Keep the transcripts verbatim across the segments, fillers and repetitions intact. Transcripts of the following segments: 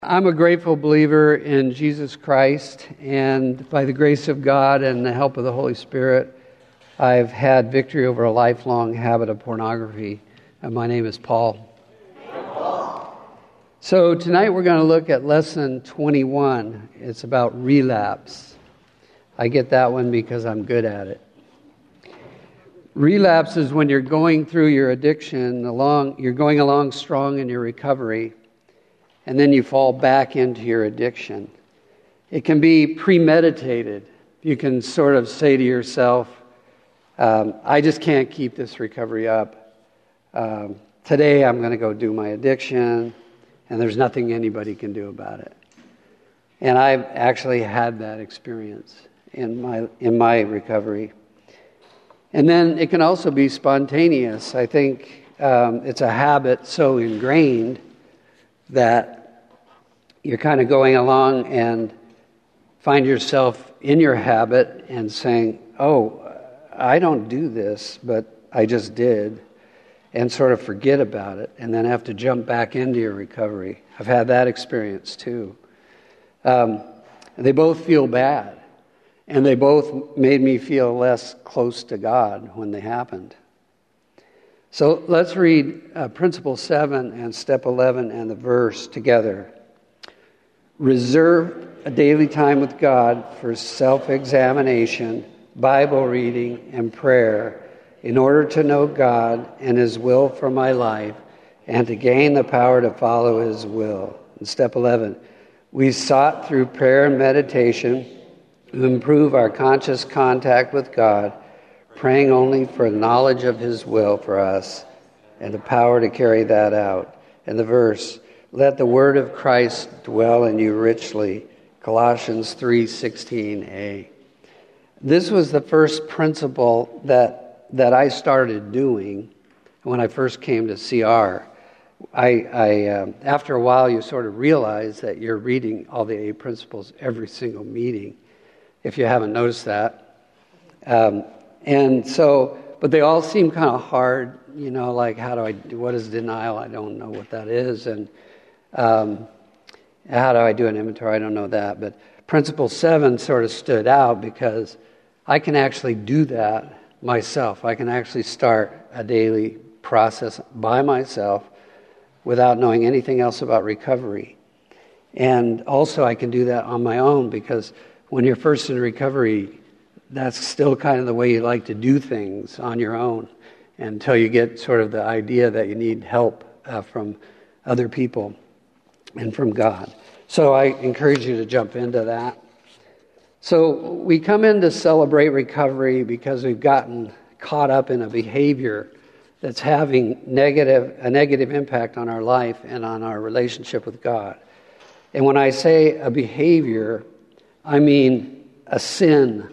I'm a grateful believer in Jesus Christ, and by the grace of God and the help of the Holy Spirit, I've had victory over a lifelong habit of pornography. And my name is Paul. So tonight we're going to look at lesson twenty-one. It's about relapse. I get that one because I'm good at it. Relapse is when you're going through your addiction, along, you're going along strong in your recovery, and then you fall back into your addiction. It can be premeditated. You can sort of say to yourself, um, I just can't keep this recovery up. Um, today I'm going to go do my addiction, and there's nothing anybody can do about it. And I've actually had that experience in my in my recovery. And then it can also be spontaneous. I think um, it's a habit so ingrained that you're kind of going along and find yourself in your habit and saying, oh, I don't do this, but I just did, and sort of forget about it, and then have to jump back into your recovery. I've had that experience too. Um, they both feel bad, and they both made me feel less close to God when they happened. So let's read uh, Principle seven and Step eleven and the verse together. Reserve a daily time with God for self-examination, Bible reading, and prayer in order to know God and His will for my life and to gain the power to follow His will. And Step eleven, we sought through prayer and meditation to improve our conscious contact with God, praying only for knowledge of His will for us and the power to carry that out. And the verse, let the word of Christ dwell in you richly, Colossians three sixteen a. This was the first principle that that I started doing when I first came to C R. I, I um, after a while, you sort of realize that you're reading all the eight principles every single meeting, if you haven't noticed that. Um, And so, but they all seem kind of hard, you know, like how do I do, what is denial? I don't know what that is. And um, how do I do an inventory? I don't know that. But Principle seven sort of stood out because I can actually do that myself. I can actually start a daily process by myself without knowing anything else about recovery. And also I can do that on my own because when you're first in recovery, that's still kind of the way you like to do things on your own until you get sort of the idea that you need help uh, from other people and from God. So I encourage you to jump into that. So we come in to celebrate recovery because we've gotten caught up in a behavior that's having negative a negative impact on our life and on our relationship with God. And when I say a behavior, I mean a sin.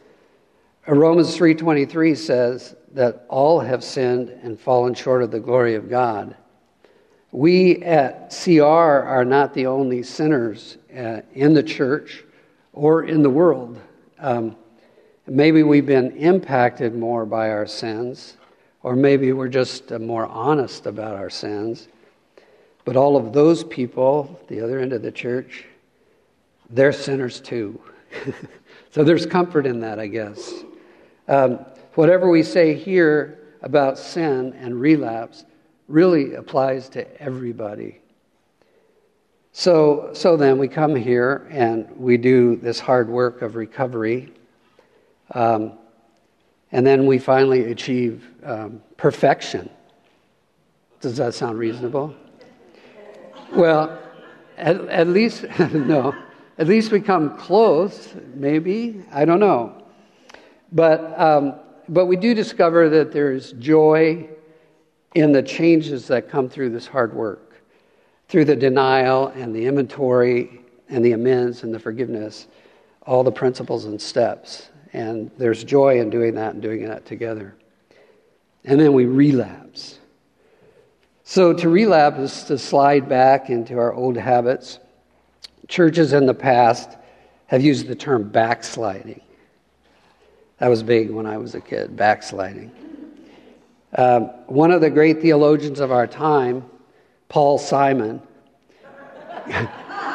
Romans three twenty-three says that all have sinned and fallen short of the glory of God. We at C R are not the only sinners uh, in the church or in the world. Um, maybe we've been impacted more by our sins, or maybe we're just uh, more honest about our sins. But all of those people, the other end of the church, they're sinners too. So there's comfort in that, I guess. Um, whatever we say here about sin and relapse really applies to everybody. So, so then we come here and we do this hard work of recovery, um, and then we finally achieve um, perfection. Does that sound reasonable? Well, at, at least no. At least we come close. Maybe, I don't know. But um, but we do discover that there's joy in the changes that come through this hard work, through the denial and the inventory and the amends and the forgiveness, all the principles and steps. And there's joy in doing that and doing that together. And then we relapse. So to relapse is to slide back into our old habits. Churches in the past have used the term backsliding. That was big when I was a kid, backsliding. Um, one of the great theologians of our time, Paul Simon,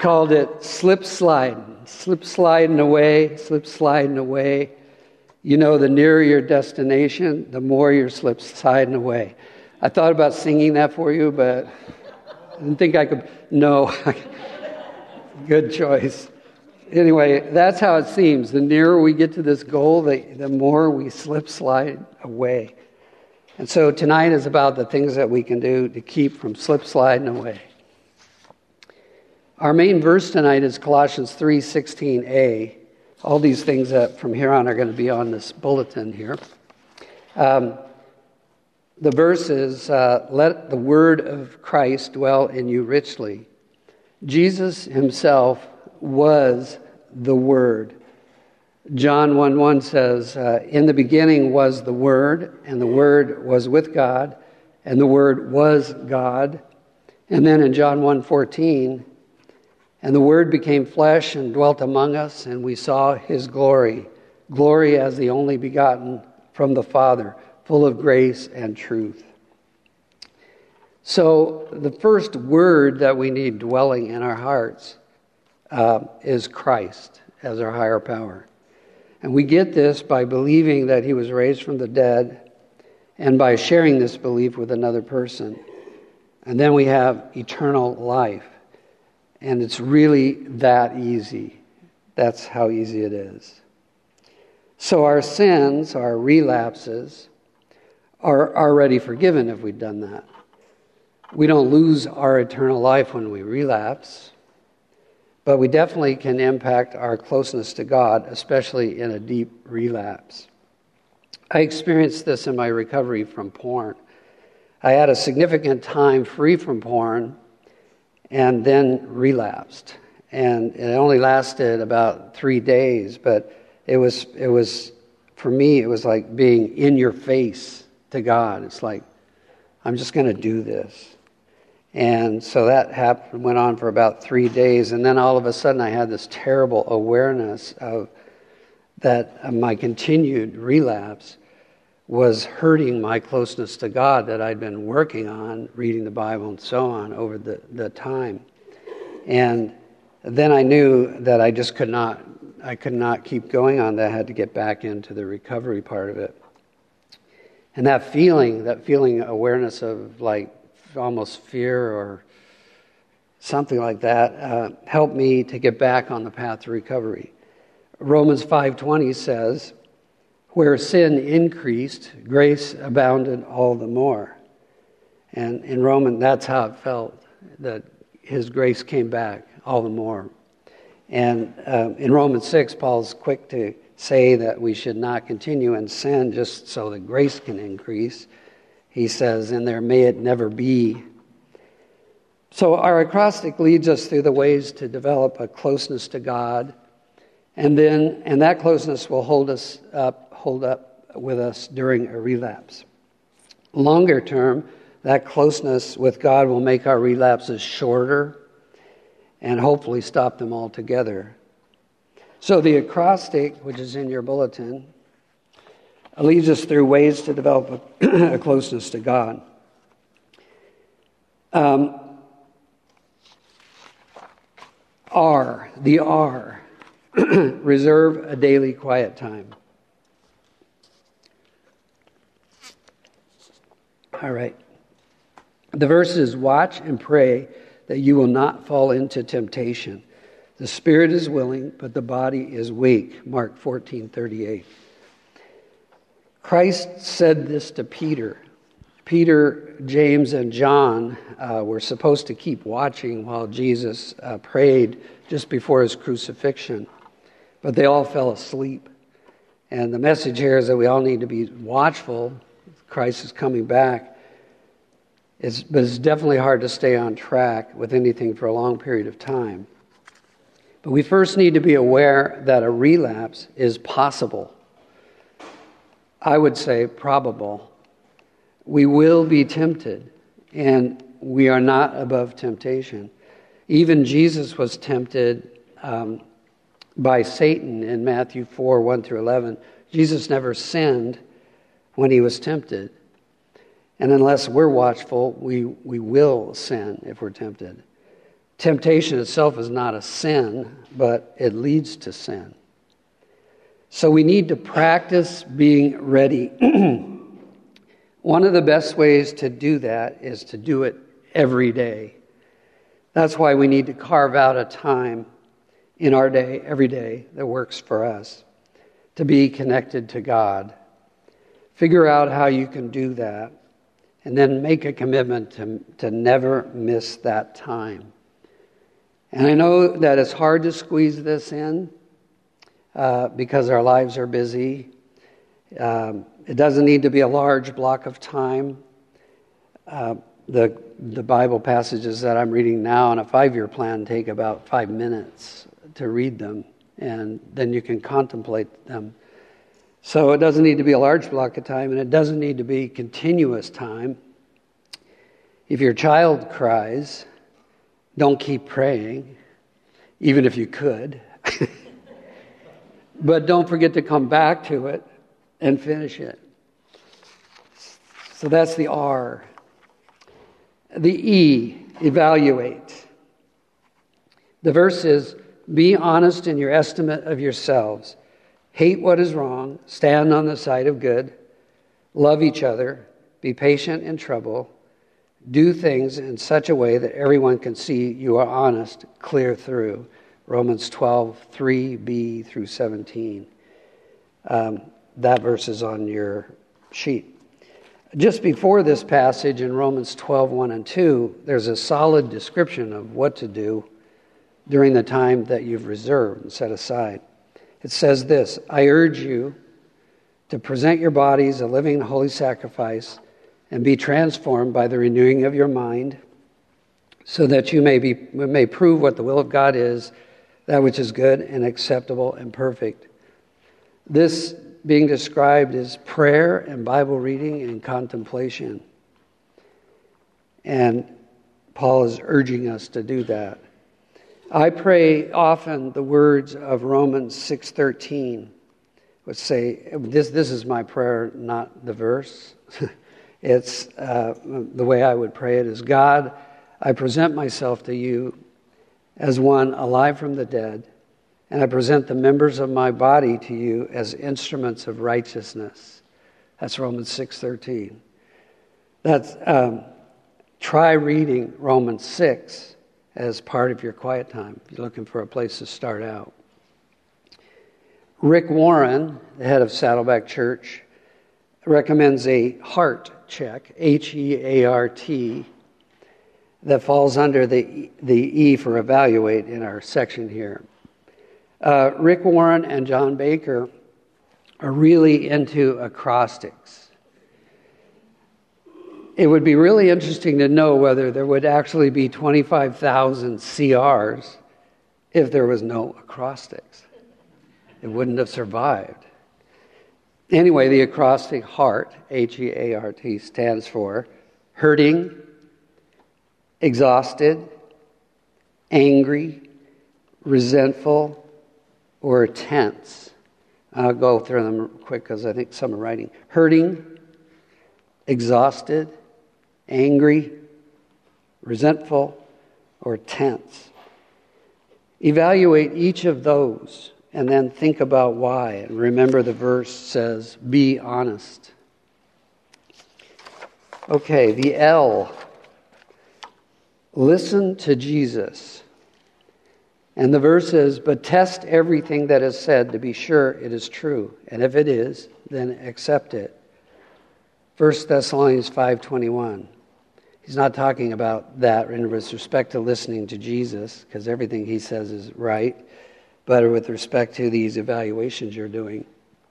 called it slip sliding. Slip sliding away, slip sliding away. You know, the nearer your destination, the more you're slip sliding away. I thought about singing that for you, but I didn't think I could. No. Good choice. Anyway, that's how it seems. The nearer we get to this goal, the, the more we slip slide away. And so tonight is about the things that we can do to keep from slip sliding away. Our main verse tonight is Colossians three sixteen a. All these things that from here on are going to be on this bulletin here. Um, the verse is, uh, let the word of Christ dwell in you richly. Jesus himself was the Word. John one one says, uh, in the beginning was the Word, and the Word was with God, and the Word was God. And then in John one fourteen, and the Word became flesh and dwelt among us, and we saw his glory, glory as the only begotten from the Father, full of grace and truth. So the first word that we need dwelling in our hearts uh, is Christ as our higher power. And we get this by believing that he was raised from the dead and by sharing this belief with another person. And then we have eternal life. And it's really that easy. That's how easy it is. So our sins, our relapses, are already forgiven if we've done that. We don't lose our eternal life when we relapse, but we definitely can impact our closeness to God, especially in a deep relapse. I experienced this in my recovery from porn. I had a significant time free from porn and then relapsed. And it only lasted about three days, but it was, it was for me, it was like being in your face to God. It's like, I'm just going to do this. And so that happened, went on for about three days. And then all of a sudden I had this terrible awareness of that my continued relapse was hurting my closeness to God that I'd been working on, reading the Bible and so on over the, the time. And then I knew that I just could not, I could not keep going on that. I had to get back into the recovery part of it. And that feeling, that feeling awareness of like almost fear or something like that, uh, helped me to get back on the path to recovery. Romans five twenty says, where sin increased, grace abounded all the more. And in Romans, that's how it felt, that his grace came back all the more. And uh, in Romans six, Paul's quick to say that we should not continue in sin just so that grace can increase. He says, and there may it never be. So our acrostic leads us through the ways to develop a closeness to God. And then, and that closeness will hold us up, hold up with us during a relapse. Longer term, that closeness with God will make our relapses shorter and hopefully stop them altogether. So the acrostic, which is in your bulletin, leads us through ways to develop a, a closeness to God. Um, R, the R, reserve a daily quiet time. All right. The verse is, watch and pray that you will not fall into temptation. The spirit is willing, but the body is weak. Mark fourteen thirty-eight. Christ said this to Peter. Peter, James, and John uh, were supposed to keep watching while Jesus uh, prayed just before his crucifixion. But they all fell asleep. And the message here is that we all need to be watchful. Christ is coming back. It's, but it's definitely hard to stay on track with anything for a long period of time. But we first need to be aware that a relapse is possible. I would say probable. We will be tempted, and we are not above temptation. Even Jesus was tempted um, by Satan in Matthew four, one through eleven. Jesus never sinned when he was tempted. And unless we're watchful, we, we will sin if we're tempted. Temptation itself is not a sin, but it leads to sin. So we need to practice being ready. One of the best ways to do that is to do it every day. That's why we need to carve out a time in our day, every day, that works for us, to be connected to God. Figure out how you can do that, and then make a commitment to, to never miss that time. And I know that it's hard to squeeze this in uh, because our lives are busy. Um, it doesn't need to be a large block of time. Uh, the the Bible passages that I'm reading now on a five-year plan take about five minutes to read them, and then you can contemplate them. So it doesn't need to be a large block of time, and it doesn't need to be continuous time. If your child cries, don't keep praying, even if you could. But don't forget to come back to it and finish it. So that's the R. The E, evaluate. The verse is, be honest in your estimate of yourselves. Hate what is wrong. Stand on the side of good. Love each other. Be patient in trouble. Do things in such a way that everyone can see you are honest, clear through. Romans twelve, three b through seventeen. Um, that verse is on your sheet. Just before this passage in Romans twelve, one and two, there's a solid description of what to do during the time that you've reserved and set aside. It says this, I urge you to present your bodies a living and holy sacrifice and be transformed by the renewing of your mind so that you may be may prove what the will of God is, that which is good and acceptable and perfect. This being described is prayer and Bible reading and contemplation. And Paul is urging us to do that. I pray often the words of Romans six thirteen, which say, this, this is my prayer, not the verse. It's uh, the way I would pray it is, God, I present myself to you as one alive from the dead, and I present the members of my body to you as instruments of righteousness. That's Romans six thirteen. That's um, try reading Romans six as part of your quiet time, if you're looking for a place to start out. Rick Warren, the head of Saddleback Church, recommends a heart check, H E A R T, that falls under the, the E for evaluate in our section here. Uh, Rick Warren and John Baker are really into acrostics. It would be really interesting to know whether there would actually be twenty-five thousand C Rs if there was no acrostics. It wouldn't have survived. Anyway, the acrostic HEART, H E A R T, stands for hurting, exhausted, angry, resentful, or tense. I'll go through them quick because I think some are writing. Hurting, exhausted, angry, resentful, or tense. Evaluate each of those and then think about why. And remember the verse says, be honest. Okay, the L. Listen to Jesus. And the verse is, but test everything that is said to be sure it is true. And if it is, then accept it. First Thessalonians five twenty-one. He's not talking about that in respect to listening to Jesus, because everything he says is right, but with respect to these evaluations you're doing.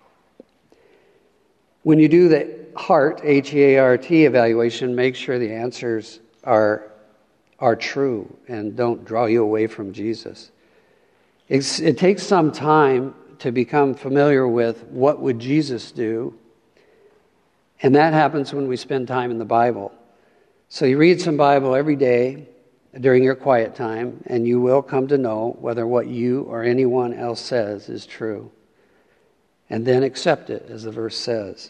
When you do the HEART, H E A R T evaluation, make sure the answers are, are true and don't draw you away from Jesus. It's, it takes some time to become familiar with what would Jesus do, and that happens when we spend time in the Bible. So you read some Bible every day during your quiet time, and you will come to know whether what you or anyone else says is true. And then accept it, as the verse says.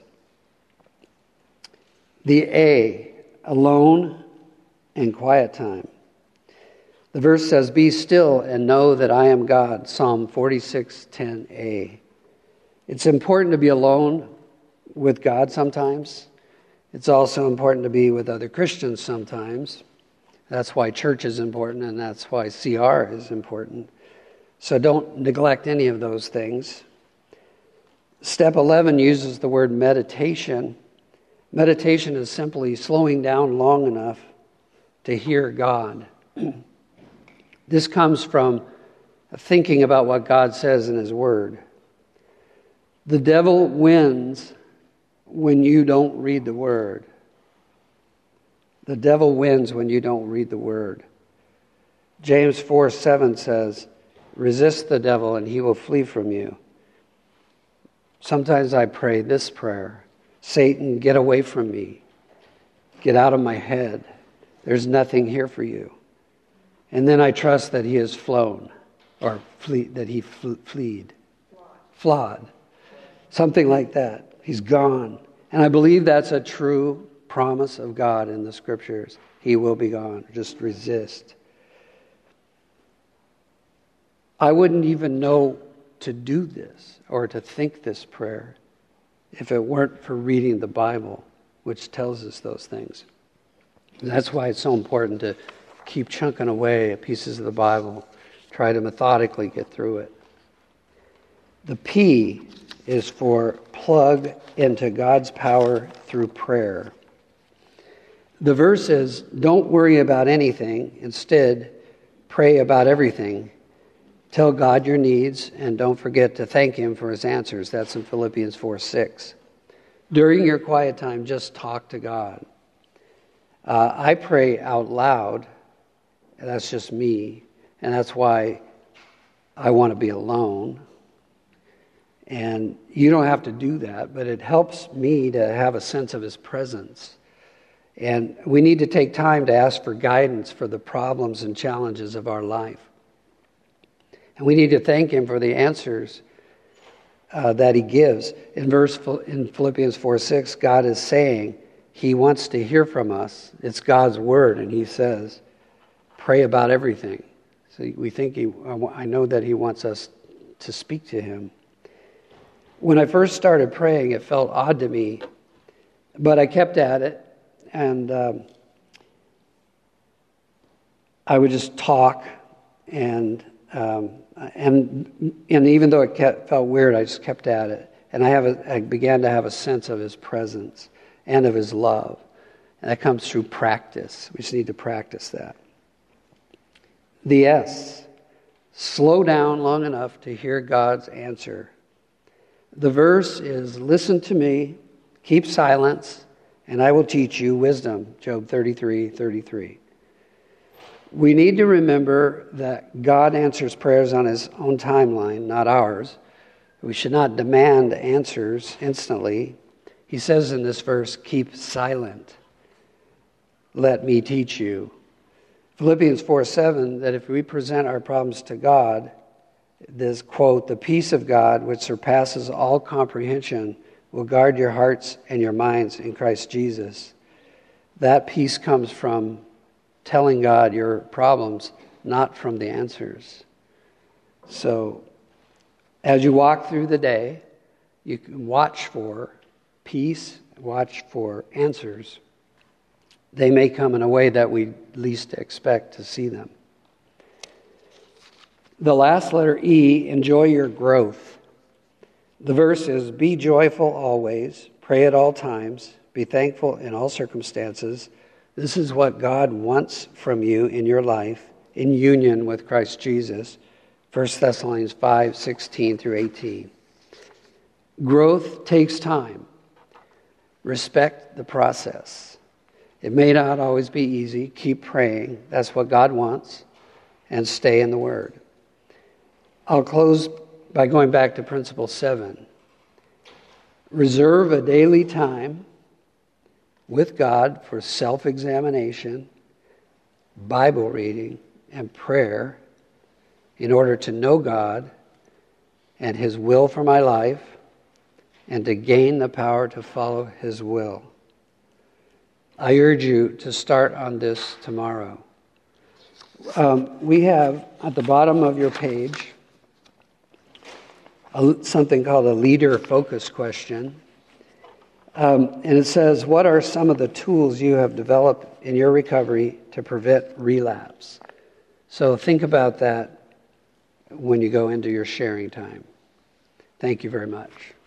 The A, alone and quiet time. The verse says, "Be still and know that I am God," Psalm forty-six ten a. It's important to be alone with God sometimes. It's also important to be with other Christians sometimes. That's why church is important, and that's why C R is important. So don't neglect any of those things. Step eleven uses the word meditation. Meditation is simply slowing down long enough to hear God. This comes from thinking about what God says in His Word. The devil wins when you don't read the Word. The devil wins when you don't read the Word. James four seven says, "Resist the devil and he will flee from you." Sometimes I pray this prayer: "Satan, get away from me. Get out of my head. There's nothing here for you." And then I trust that he has flown, or flee, that he fl- fleed. Flawed. Something like that. He's gone. And I believe that's a true promise of God in the Scriptures. He will be gone. Just resist. I wouldn't even know to do this or to think this prayer if it weren't for reading the Bible, which tells us those things. And that's why it's so important to keep chunking away at pieces of the Bible, try to methodically get through it. The P is for plug into God's power through prayer. The verse is, "Don't worry about anything. Instead, pray about everything. Tell God your needs, and don't forget to thank Him for His answers." That's in Philippians four six. During your quiet time, just talk to God. Uh, I pray out loud. That's just me. And that's why I want to be alone. And you don't have to do that, but it helps me to have a sense of His presence. And we need to take time to ask for guidance for the problems and challenges of our life. And we need to thank Him for the answers uh, that He gives. In verse in Philippians four six, God is saying He wants to hear from us. It's God's word, and He says, pray about everything. So we think He, I know that He wants us to speak to Him. When I first started praying, it felt odd to me, but I kept at it, and um, I would just talk, and um, and and even though it kept, felt weird, I just kept at it, and I have a, I began to have a sense of His presence and of His love, and that comes through practice. We just need to practice that. The S, slow down long enough to hear God's answer. The verse is, "Listen to me, keep silence, and I will teach you wisdom," Job thirty-three thirty-three. We need to remember that God answers prayers on His own timeline, not ours. We should not demand answers instantly. He says in this verse, "Keep silent. Let me teach you." Philippians four seven, that if we present our problems to God, this quote, "The peace of God, which surpasses all comprehension, will guard your hearts and your minds in Christ Jesus." That peace comes from telling God your problems, not from the answers. So, as you walk through the day, you can watch for peace, watch for answers. They may come in a way that we least expect to see them. The last letter, E, enjoy your growth. The verse is, "Be joyful always, pray at all times, be thankful in all circumstances." This is what God wants from you in your life in union with Christ Jesus. First Thessalonians five sixteen through eighteen. Growth takes time. Respect the process. It may not always be easy. Keep praying. That's what God wants. And stay in the Word. I'll close by going back to principle seven. Reserve a daily time with God for self-examination, Bible reading, and prayer in order to know God and His will for my life and to gain the power to follow His will. I urge you to start on this tomorrow. Um, we have at the bottom of your page a, something called a leader focus question. Um, and it says, what are some of the tools you have developed in your recovery to prevent relapse? So think about that when you go into your sharing time. Thank you very much.